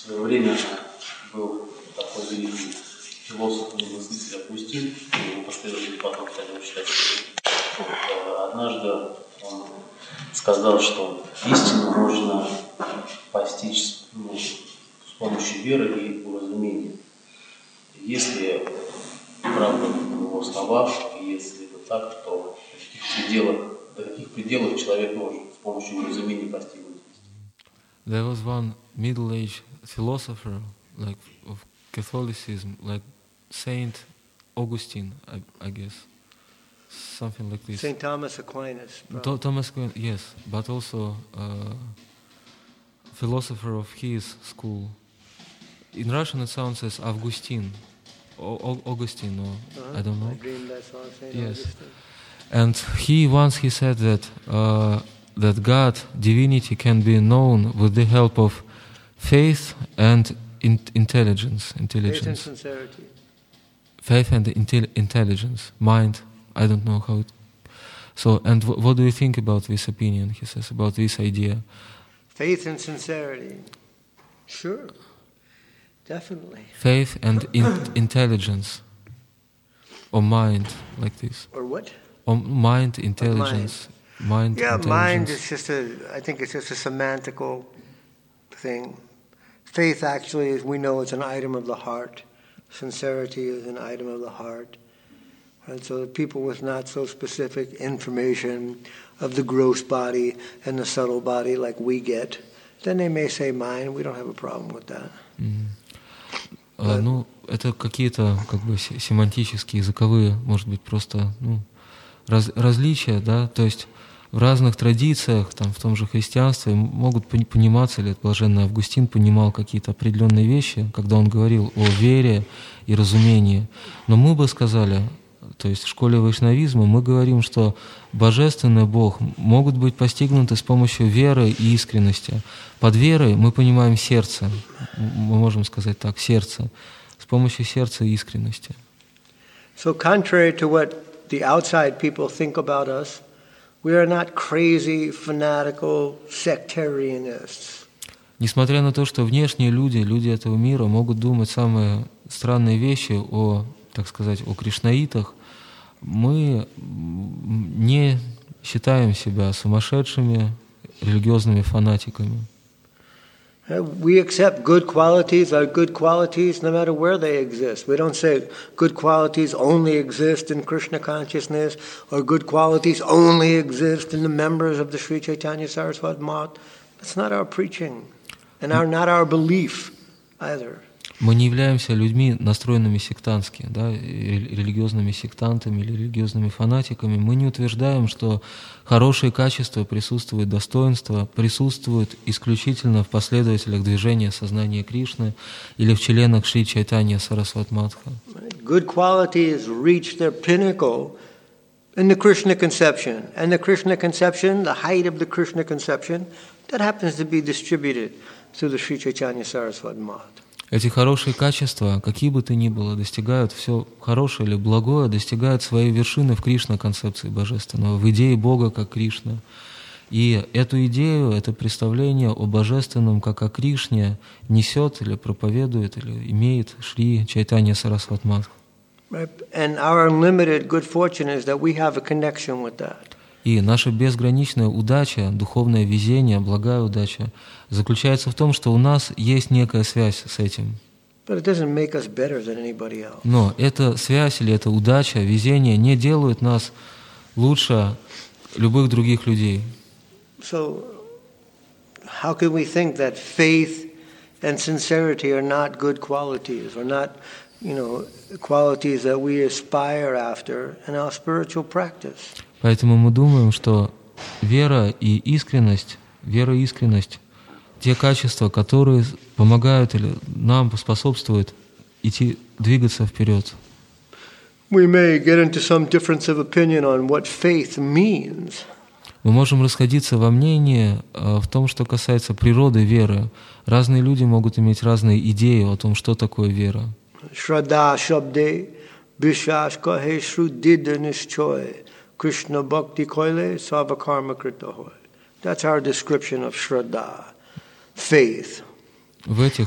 свое время был такой великий философ и мыслитель Августин, его последователи потом стали его считать. Однажды он сказал, что истину можно постичь с помощью веры и уразумения. Если правда в его словах, и если это так, то до каких пределов человек может с помощью уразумения постигнуть. There was one middle-aged philosopher, like of Catholicism, like Saint Augustine, I guess, something like this. Saint Thomas Aquinas. Thomas Aquinas, yes, but also philosopher of his school. In Russian it sounds as Augustine, Augustine, or I don't know. I dreamed I saw Saint Yes, Augustine. and he said that that God, divinity, can be known with the help of faith and intelligence. Faith and sincerity. Faith and intelligence, mind. I don't know how it. So, and what do you think about this opinion? He says about this idea. Faith and sincerity. Sure. Definitely. Faith and intelligence, or mind, like this. Or what? Or mind, intelligence. Mind, yeah, intelligence. mind is just I think it's just a semantical thing. Faith actually, as we know, it's an item of the heart. Sincerity is an item of the heart. And so people with not so specific information of the gross body and the subtle body like we get, then they may say mind. We don't have a problem with that. Ну, это какие-то как бы семантические, языковые, может быть, просто различия, да, то есть в разных традициях, там, в том же христианстве могут пониматься, или блаженный Августин понимал какие-то определенные вещи, когда он говорил о вере и разумении. Но мы бы сказали, то есть в школе вайшнавизма мы говорим, что божественный Бог могут быть постигнуты с помощью веры и искренности. Под верой мы понимаем сердце, мы можем сказать так, сердце, с помощью сердца и искренности. So contrary to what the outside people think about us, we are not crazy, fanatical sectarianists. Несмотря на то, что внешние люди этого мира могут думать самые странные вещи о, так сказать, о кришнаитах, мы не считаем себя сумасшедшими религиозными фанатиками. We accept good qualities are good qualities no matter where they exist. We don't say good qualities only exist in Krishna consciousness or good qualities only exist in the members of the Sri Chaitanya Saraswati Math. That's not our preaching and not our belief either. Мы не являемся людьми, настроенными сектантски, да, религиозными сектантами или религиозными фанатиками. Мы не утверждаем, что хорошие качества присутствуют, достоинства присутствуют исключительно в последователях движения сознания Кришны или в членах Шри Чайтанья Сарасвати Матха. Good qualities reach their pinnacle in the Krishna conception. And the Krishna conception, the height of the Krishna conception, that happens to be distributed through the Sri Chaitanya Saraswati Math. Эти хорошие качества, какие бы то ни было, достигают, все хорошее или благое, достигают своей вершины в Кришна-концепции божественного, в идее Бога как Кришна. И эту идею, это представление о божественном как о Кришне несет или проповедует, или имеет Шри Чайтанья Сарасвати Матха. And our unlimited good fortune is that we have a connection with that. И наша безграничная удача, духовное везение, благая удача заключается в том, что у нас есть некая связь с этим. Но эта связь или эта удача, везение не делают нас лучше любых других людей. So, how can we think that faith and sincerity are not good qualities, or not, qualities that we aspire after in our spiritual practice? Поэтому мы думаем, что вера и искренность, те качества, которые помогают или нам способствуют двигаться вперед. We may get into some difference of opinion on what faith means. Мы можем расходиться во мнении в том, что касается природы веры. Разные люди могут иметь разные идеи о том, что такое вера. Shraddha shabde vishwas kahe shrudidya nishchoy. Krishna bhakti koile sava karma krita hoy. That's our description of Shraddha, faith. В этих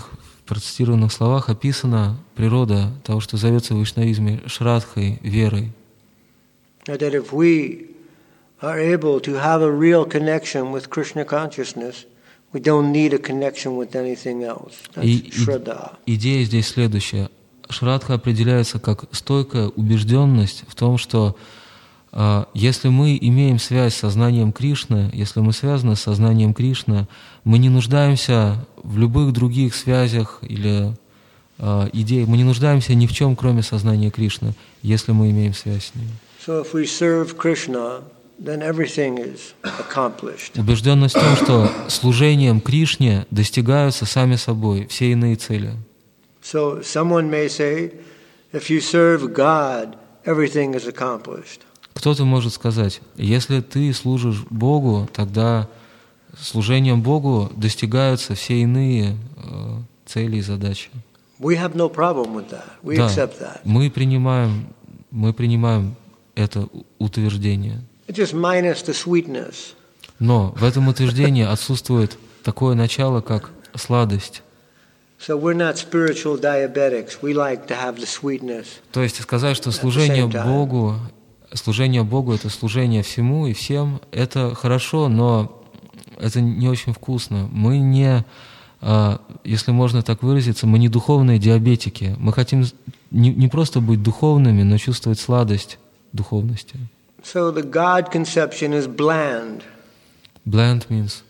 процитированных словах описана природа того, что зовется в вайшнавизме шрадхой, верой. That if we are able to have a real connection with Krishna consciousness, we don't need a connection with anything else. That's Shraddha. Идея здесь следующая. Шрадха определяется как стойкая убежденность в том, что если мы имеем связь с сознанием Кришны, если мы связаны с сознанием Кришны, мы не нуждаемся в любых других связях или идеях, мы не нуждаемся ни в чем, кроме сознания Кришны, если мы имеем связь с Ним. So if we serve Krishna, then everything is accomplished. Убежденность в том, что служением Кришне достигаются сами собой все иные цели. So someone may say, if you serve God, everything is accomplished. Кто-то может сказать, если ты служишь Богу, тогда служением Богу достигаются все иные цели и задачи. We have no problem with that. We Да, accept that. мы принимаем это утверждение. It's just minus the sweetness. Но в этом утверждении отсутствует такое начало, как сладость. So we're not spiritual diabetics. We like to have the sweetness. То есть сказать, что служение Богу — это служение всему и всем, это хорошо, но это не очень вкусно. Мы не, если можно так выразиться, мы не духовные диабетики. Мы хотим не просто быть духовными, но чувствовать сладость духовности. So the God conception is bland. Bland means?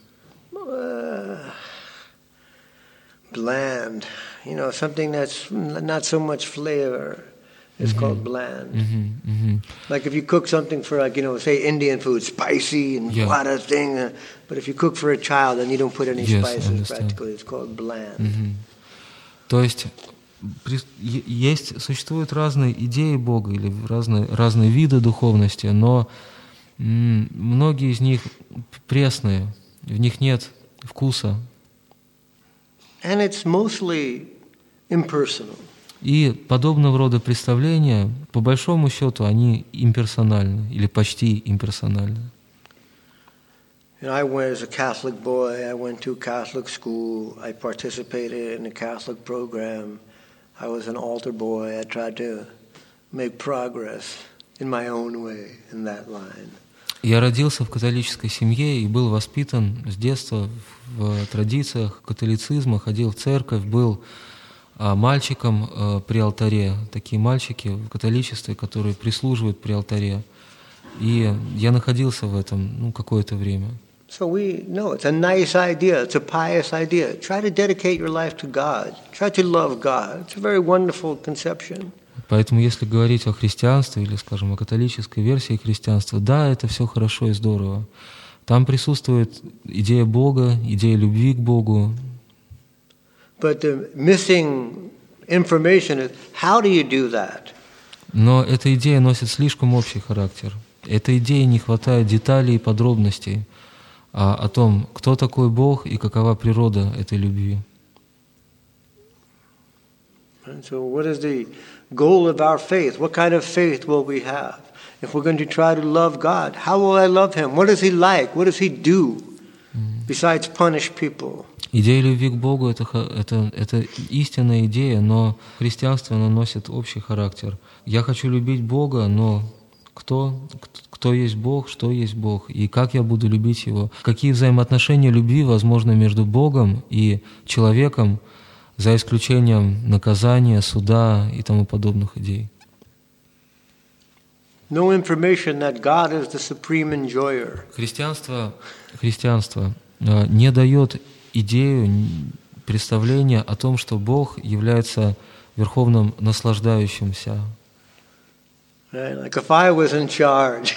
Bland. You know, something that's not so much flavor is called bland. Like if you cook something for, like, you know, say Indian food, spicy and a lot of things, but if you cook for a child and you don't put any spices, practically it's called bland. То есть существуют разные идеи Бога или разные виды духовности, но многие из них пресные, в них нет вкуса. And it's mostly impersonal. И подобного рода представления, по большому счету, они имперсональны или почти имперсональны. I went as a Catholic boy. I went to Catholic school. I participated in a Catholic program. I was an altar boy. I tried to make progress in my own way in that line. Я родился в католической семье и был воспитан с детства в традициях католицизма, ходил в церковь, был мальчиком при алтаре. Такие мальчики в католичестве, которые прислуживают при алтаре. И я находился в этом какое-то время. So we know it's a nice idea. It's a pious idea. Try to dedicate your life to God. Try to love God. It's a very wonderful conception. Поэтому, если говорить о христианстве или, скажем, о католической версии христианства, да, это все хорошо и здорово. Там присутствует идея Бога, идея любви к Богу. But the missing information is how do you do that? Но эта идея носит слишком общий характер. Этой идее не хватает деталей и подробностей о том, кто такой Бог и какова природа этой любви. And so what is the goal of our faith? What kind of faith will we have? If we're going to try to love God, how will I love Him? What does He like? What does He do besides punish people? Идея любви к Богу — это истинная идея, но христианство оно носит общий характер. Я хочу любить Бога, но кто есть Бог, что есть Бог, и как я буду любить Его? Какие взаимоотношения любви возможны между Богом и человеком, за исключением наказания, суда и тому подобных идей? No information that God is the supreme enjoyer. Христианство не дает идею, представление о том, что Бог является верховным наслаждающимся. Right? Like if I was in charge,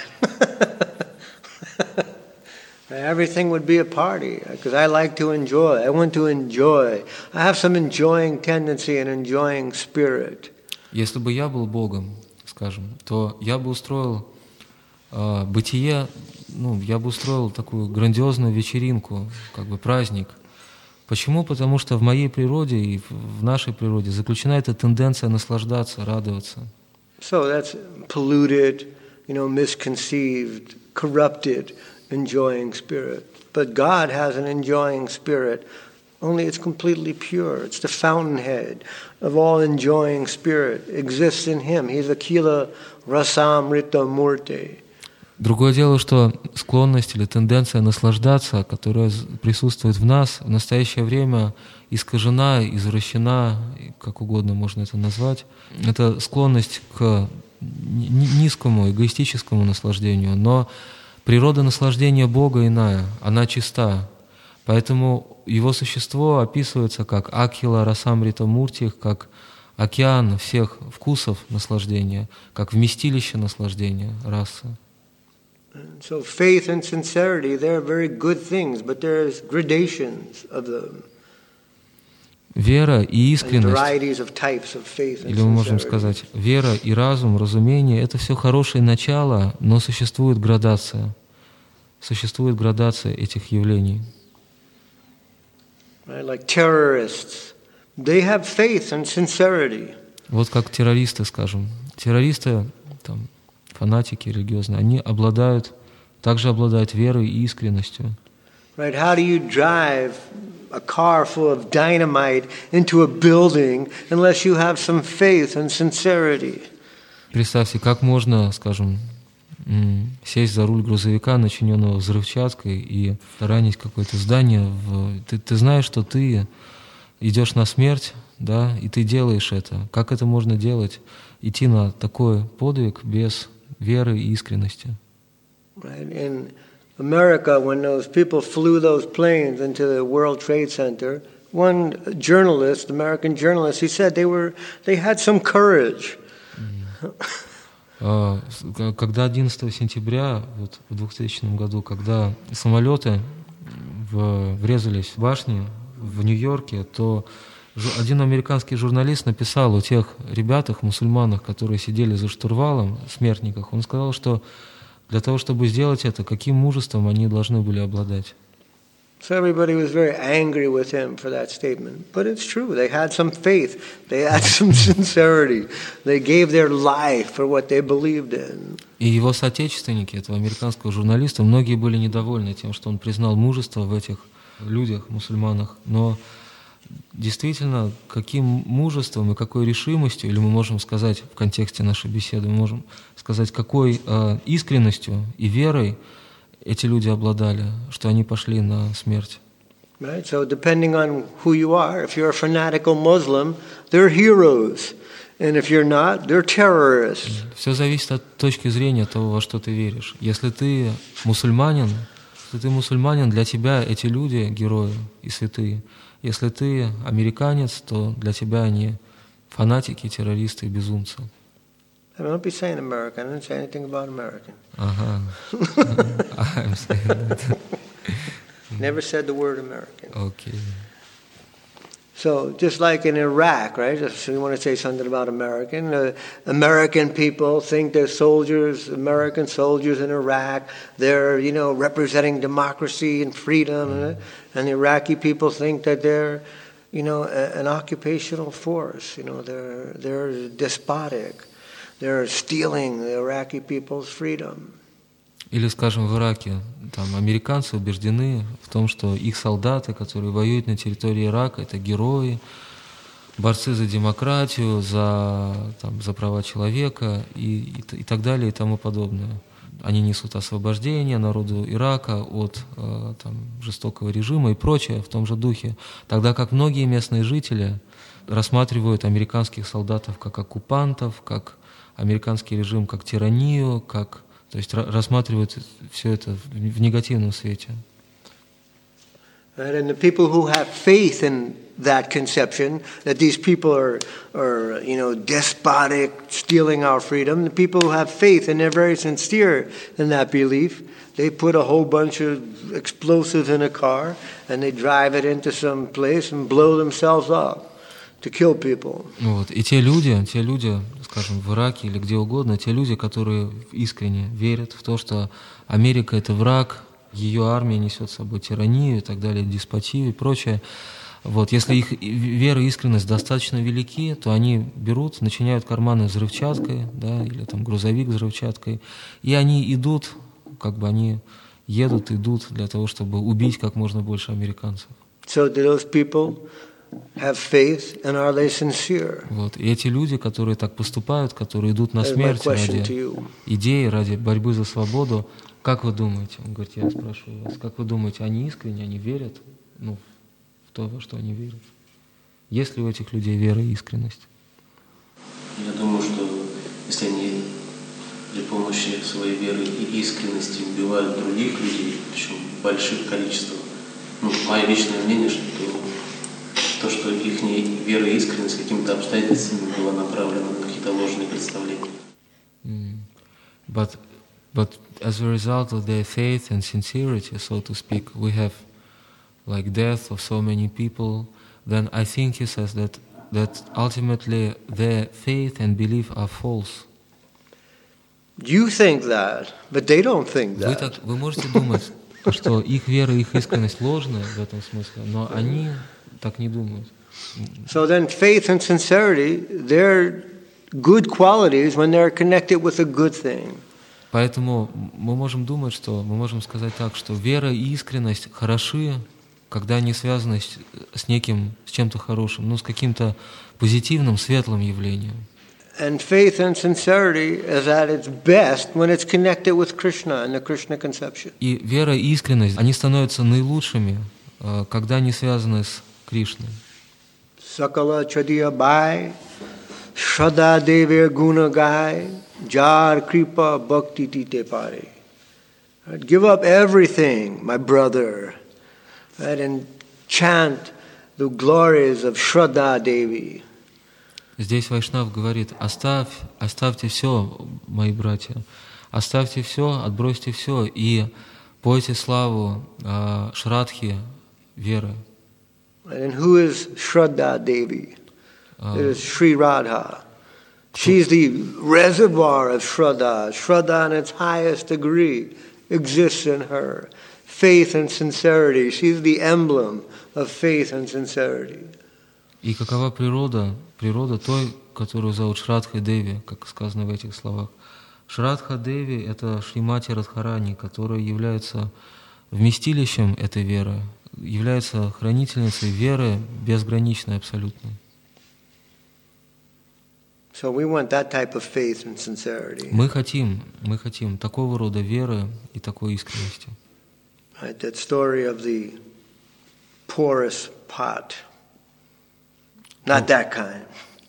everything would be a party because I like to enjoy. I want to enjoy. I have some enjoying tendency and enjoying spirit. Если бы я был Богом, скажем, то я бы устроил бытие, я бы устроил такую грандиозную вечеринку, как бы праздник. Почему? Потому что в моей природе и в нашей природе заключена эта тенденция наслаждаться, радоваться. So that's polluted, misconceived, corrupted, enjoying spirit. But God has an enjoying spirit Only it's completely pure. It's the fountainhead of all enjoying spirit. Exists in him. He's Akila Rasamrita Murti. Другое дело, что склонность или тенденция наслаждаться, которая присутствует в нас, в настоящее время искажена, извращена, как угодно можно это назвать. Это склонность к низкому, эгоистическому наслаждению, но природа наслаждения Бога иная, она чиста. Поэтому его существо описывается как Акила Расамрита Мурти, как океан всех вкусов наслаждения, как вместилище наслаждения расы. So faith and sincerity, they're very good things, but there's gradations of them. Вера и And искренность, varieties of types of faith and или мы можем sincerity. сказать, вера и разум, разумение — это все хорошее начало, но существует градация этих явлений. Right? Like terrorists, they have faith and sincerity. Вот как террористы, скажем. Террористы, там, фанатики религиозные, они также обладают верой и искренностью. Right? How do you drive a car full of dynamite into a building unless you have some faith and sincerity? Представьте, как можно, скажем, сесть за руль грузовика, начиненного взрывчаткой, и ранить какое-то здание. Ты знаешь, что ты идешь на смерть, да, и ты делаешь это. Как это можно делать? Идти на такой подвиг без веры и искренности. Right? In America, when those people flew those planes into the World Trade Center, one journalist, American journalist, he said they had some courage. Когда 11 сентября вот, в 2000 году, когда самолеты врезались в башни в Нью-Йорке, то один американский журналист написал о тех ребятах, мусульманах, которые сидели за штурвалом, смертниках, он сказал, что для того, чтобы сделать это, каким мужеством они должны были обладать. So everybody was very angry with him for that statement. But it's true. They had some faith. They had some sincerity. They gave their life for what they believed in. И его соотечественники, этого американского журналиста, многие были недовольны тем, что он признал мужество в этих людях, мусульманах. Но действительно, каким мужеством и какой решимостью, или мы можем сказать в контексте нашей беседы, мы можем сказать, какой искренностью и верой эти люди обладали, что они пошли на смерть. Right? So depending on who you are, if you're a fanatical Muslim, they're heroes. And if you're not, they're terrorists. Все зависит от точки зрения того, во что ты веришь. Если ты мусульманин, для тебя эти люди герои и святые. Если ты американец, то для тебя они фанатики, террористы и безумцы. Don't be saying American. I didn't say anything about American. Ага. I'm saying that. Never said the word American. Okay. So just like in Iraq, right? So you want to say something about American. American people think they're soldiers, American soldiers in Iraq. They're, representing democracy and freedom. And the Iraqi people think that they're, an occupational force. They're despotic. They're stealing the Iraqi people's freedom. Или, скажем, в Ираке, там американцы убеждены в том, что их солдаты, которые воюют на территории Ирака, это герои, борцы за демократию, за права человека и так далее и тому подобное. Они несут освобождение народу Ирака от жестокого режима и прочее в том же духе. Тогда как многие местные жители рассматривают американских солдатов как оккупантов, как американский режим как тиранию, то есть рассматривают все это в негативном свете. And the people who have faith in that conception, that these people are despotic, stealing our freedom, the people who have faith and they're very sincere in that belief, they put a whole bunch of explosives in a car and they drive it into some place and blow themselves up to kill people. Вот. И те люди, скажем, в Ираке или где угодно, те люди, которые искренне верят в то, что Америка — это враг, ее армия несет с собой тиранию и так далее, деспотию и прочее. Вот. Если их вера и искренность достаточно велики, то они берут, начиняют карманы взрывчаткой, да, или грузовик взрывчаткой, и они идут, они идут для того, чтобы убить как можно больше американцев. So do those people have faith, and are they sincere? Вот. И эти люди, которые так поступают, которые идут на That is my смерть question to ради you. идеи, ради борьбы за свободу, как вы думаете? Он говорит, я спрашиваю вас, как вы думаете, они искренне, они верят в то, во что они верят? Есть ли у этих людей вера и искренность? Я думаю, что если они при помощи своей веры и искренности убивают других людей, причем в больших количествах, мое личное мнение, что то, что их вера и искренность какими-то обстоятельствами была направлена на какие-то ложные представления. But as a result of their faith and sincerity, so to speak, we have like death of so many people, then I think he says that ultimately their faith and belief are false. You think that, but they don't think that. Вы можете думать, что их вера и их искренность ложная в этом смысле, но они так не думают. So then faith and sincerity, they're good qualities when they're connected with a good thing. Поэтому мы можем сказать так, что вера и искренность хороши, когда они связаны с чем-то хорошим, с каким-то позитивным, светлым явлением. And faith and sincerity is at its best when it's connected with Krishna and the Krishna conception. И вера и искренность, они становятся наилучшими, когда они связаны с Кришной. Sakala chadiya bai, shraddha devir guna gai, jar kripa bhakti tite pare. Give up everything, my brother, and chant the glories of Shraddha Devi. Здесь Вайшнав говорит, оставьте все, мои братья, оставьте все, отбросьте все и пойте славу Шрадхи, веры. And who is Shraddha Devi? It is Sri Radha. She's the reservoir of Shraddha. Shraddha in its highest degree exists in her. Faith and sincerity. She's the emblem of faith and sincerity. И какова природа той, которую зовут Шрадхой Деви, как сказано в этих словах. Шрадха Деви — это Шримати Радхарани, которая является вместилищем этой веры, является хранительницей веры безграничной, абсолютной. So we want that type of faith and sincerity. Мы хотим такого рода веры и такой искренности. Right, that story of the porous pot. Not that kind.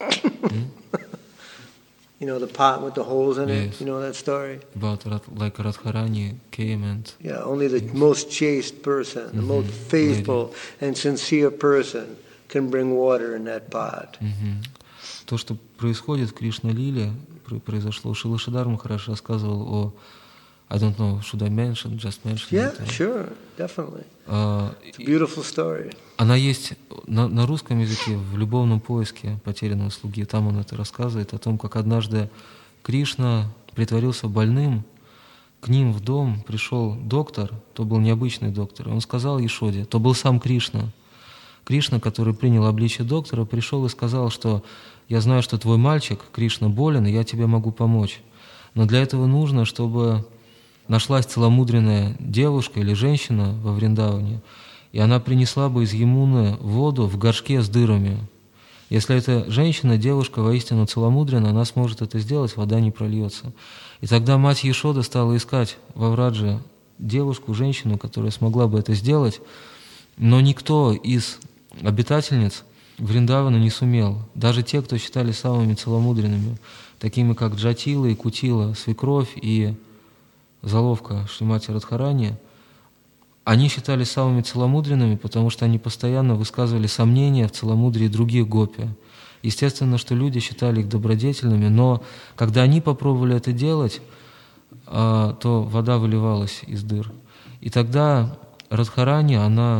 You know, the pot with the holes in it? Yes. You know that story? About like Radharani came and... Yeah, only the most chaste person, the most faithful and sincere person can bring water in that pot. То, что происходит в Кришна-лиле, произошло. Шрила Шридар Махарадж рассказывал о... I don't know, should I mention, just mention Yeah, it? sure, definitely. It's a beautiful story. Она есть на русском языке в «Любовном поиске потерянного слуги». Там он это рассказывает о том, как однажды Кришна притворился больным, к ним в дом пришел доктор, то был необычный доктор, он сказал Ешоде, то был сам Кришна. Кришна, который принял обличие доктора, пришел и сказал, что «Я знаю, что твой мальчик, Кришна, болен, и я тебе могу помочь. Но для этого нужно, чтобы нашлась целомудренная девушка или женщина во Вриндаване, и она принесла бы из Ямуны воду в горшке с дырами. Если эта женщина, девушка воистину целомудренна, она сможет это сделать, вода не прольется». И тогда мать Ешода стала искать во Врадже девушку, женщину, которая смогла бы это сделать, но никто из обитательниц Вриндавана не сумел. Даже те, кто считали самыми целомудренными, такими как Джатила и Кутила, свекровь и заловка Шримати Радхарани, они считались самыми целомудренными, потому что они постоянно высказывали сомнения в целомудрии других гопи. Естественно, что люди считали их добродетельными, но когда они попробовали это делать, то вода выливалась из дыр. И тогда Радхарани,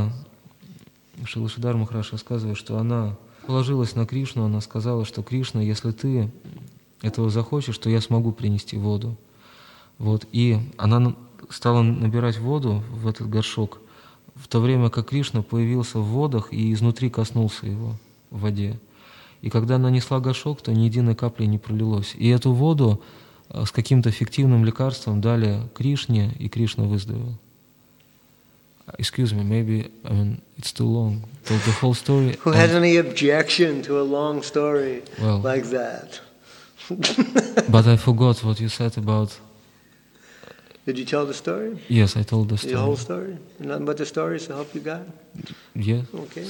Шрила Шридар Махарадж рассказывает, что она положилась на Кришну, она сказала, что «Кришна, если ты этого захочешь, то я смогу принести воду». Вот. И она стала набирать воду в этот горшок, в то время как Кришна появился в водах и изнутри коснулся его в воде. И когда она несла горшок, то ни единой капли не пролилось. И эту воду с каким-то фиктивным лекарством дали Кришне, и Кришна выздоровел. Excuse me, maybe it's too long. Told the whole story. Who has any objection to a long story Well, like that? but I forgot what you said about. Did you tell the story? Yes, I told the story. The whole story? Nothing but the stories to help you God? Yes. Okay.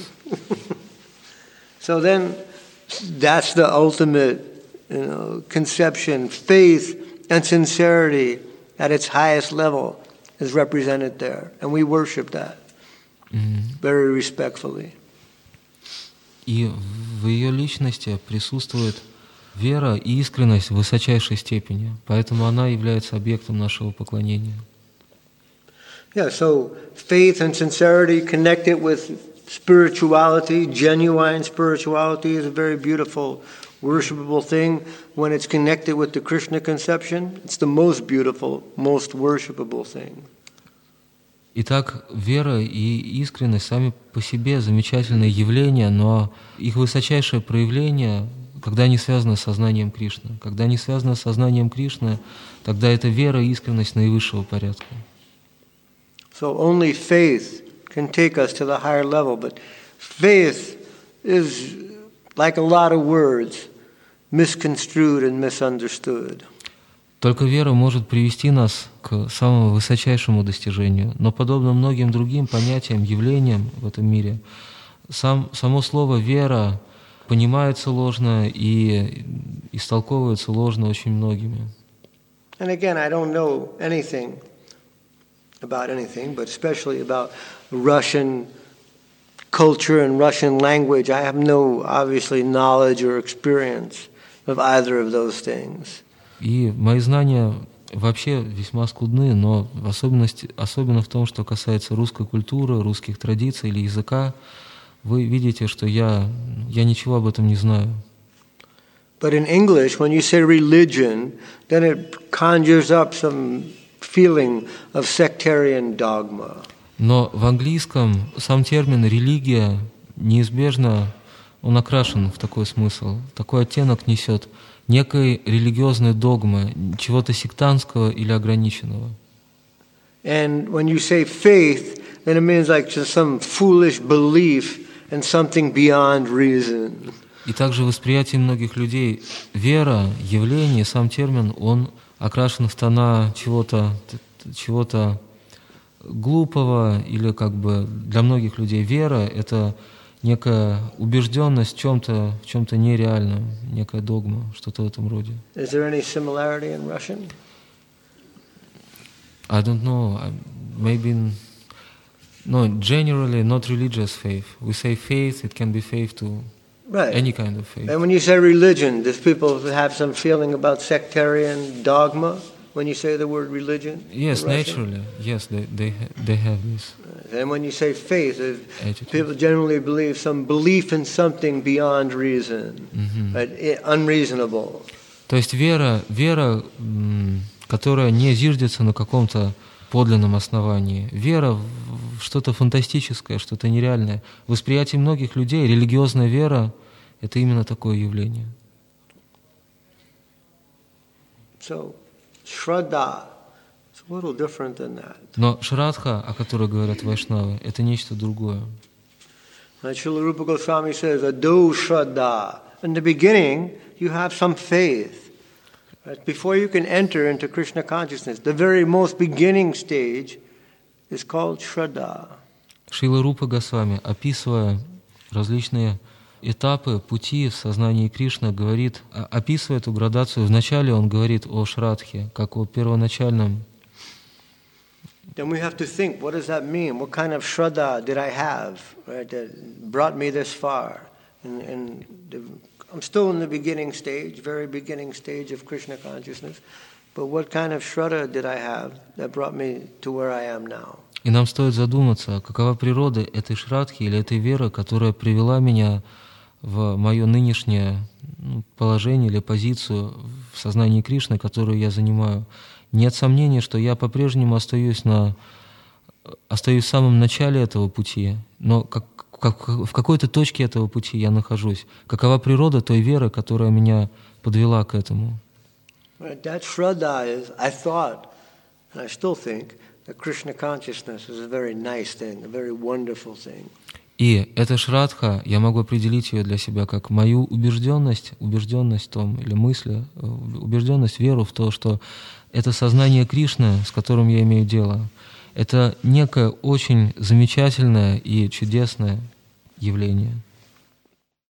So then, that's the ultimate, conception. Faith and sincerity at its highest level is represented there, and we worship that very respectfully. И в ее личности присутствует вера и искренность в высочайшей степени, поэтому она является объектом нашего поклонения. Yeah, so faith and sincerity connected with spirituality, genuine spirituality, is a very beautiful, worshipable thing. When it's connected with the Krishna conception, it's the most beautiful, most worshipable thing. Итак, вера и искренность сами по себе замечательные явления, но их высочайшее проявление, когда они связаны с сознанием Кришны. Когда они связаны с сознанием Кришны, тогда это вера и искренность наивысшего порядка. So only faith can take us to the higher level, but faith is, like a lot of words, misconstrued and misunderstood. Только вера может привести нас к самому высочайшему достижению, но подобно многим другим понятиям, явлениям в этом мире, само слово «вера» понимается ложно и истолковывается ложно очень многими. And again, I don't know anything about anything, but especially about Russian culture and Russian language. I have no, obviously, knowledge or experience of either of those things. И мои знания вообще весьма скудны, но особенно в том, что касается русской культуры, русских традиций или языка, вы видите, что я ничего об этом не знаю. But in English, when you say religion, then it conjures up some feeling of sectarian dogma. Но в английском сам термин «религия» неизбежно, он окрашен в такой смысл, такой оттенок несет некой религиозной догмы, чего-то сектантского или ограниченного. And when you say faith, then it means like just some foolish belief in something beyond reason. И также в восприятии многих людей вера, явление, сам термин, он окрашен в тона чего-то глупого, или как бы для многих людей вера — это некая убежденность в чем-то нереальном, некая догма, что-то в этом роде. Is there any similarity in Russian? I don't know. Maybe no. Generally, not religious faith. We say faith. It can be faith to any kind of faith. And when you say religion, does people have some feeling about sectarian dogma when you say the word religion? Yes, naturally. Yes, they have this. And when you say faith, people generally believe some belief in something beyond reason, right? Unreasonable. То есть вера, которая не зиждется на каком-то подлинном основании. Вера в что-то фантастическое, что-то нереальное. В восприятии многих людей религиозная вера — это именно такое явление. So, Shraddha is a little different than that. Но шрадха, о которой говорят вайшнавы, это нечто другое. Srila Rupa Goswami says, Ado Shraddha. In the beginning, you have some faith. Right? Before you can enter into Krishna consciousness, the very most beginning stage is called Shraddha. Шрила Рупа Госвами, описывая различные этапы пути в сознании Кришны, говорит, описывая эту градацию, вначале он говорит о шрадхе, как о первоначальном. Then we have to think, what does that mean? What kind of Shraddha did I have, right, that brought me this far? I'm still in the beginning stage, very beginning stage of Krishna consciousness, but what kind of Shraddha did I have that brought me to where I am now? И нам стоит задуматься, какова природа этой шрадхи или этой веры, которая привела меня в мое нынешнее положение или позицию в сознании Кришны, которую я занимаю. Нет сомнения, что я по-прежнему остаюсь в самом начале этого пути, но в какой-то точке этого пути я нахожусь. Какова природа той веры, которая меня подвела к этому? That Shraddha is, I thought, and I still think, The Krishna consciousness is a very nice thing, a very wonderful thing. И эта шрадха, я могу определить ее для себя как мою убежденность в том, или мысли, убежденность, веру в то, что это сознание Кришны, с которым я имею дело, это некое очень замечательное и чудесное явление.